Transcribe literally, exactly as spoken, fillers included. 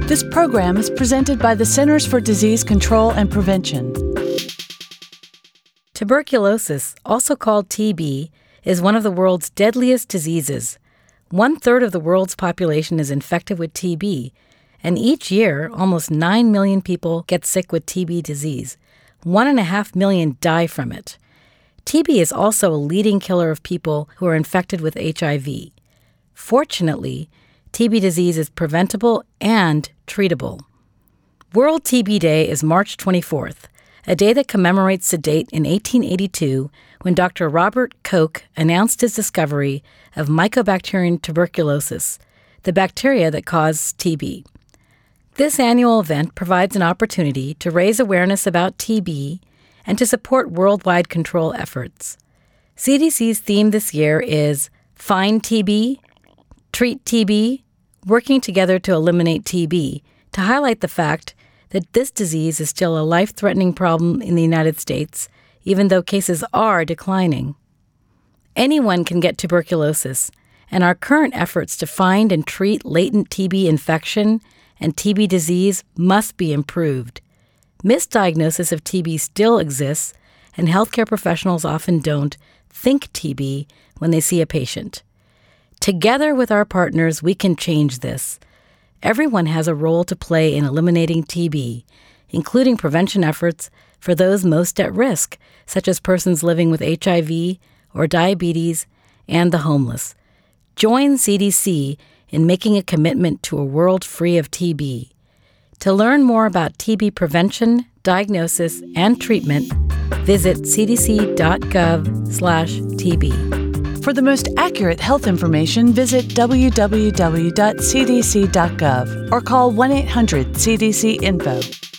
This program is presented by the Centers for Disease Control and Prevention. Tuberculosis, also called T B, is one of the world's deadliest diseases. One-third of the world's population is infected with T B, and each year, almost nine million people get sick with T B disease. One and a half million die from it. T B is also a leading killer of people who are infected with H I V. Fortunately, T B disease is preventable and treatable. World T B Day is March twenty-fourth, a day that commemorates the date in eighteen eighty-two when Doctor Robert Koch announced his discovery of Mycobacterium tuberculosis, the bacteria that causes T B. This annual event provides an opportunity to raise awareness about T B and to support worldwide control efforts. C D C's theme this year is Find T B, Treat T B, Working Together to Eliminate T B, to highlight the fact that this disease is still a life-threatening problem in the United States, even though cases are declining. Anyone can get tuberculosis, and our current efforts to find and treat latent T B infection and T B disease must be improved. Misdiagnosis of T B still exists, and healthcare professionals often don't think T B when they see a patient. Together with our partners, we can change this. Everyone has a role to play in eliminating T B, including prevention efforts for those most at risk, such as persons living with H I V or diabetes and the homeless. Join C D C in making a commitment to a world free of T B. To learn more about T B prevention, diagnosis, and treatment, visit c d c dot gov slash t b. For the most accurate health information, visit w w w dot c d c dot gov or call one eight hundred C D C info.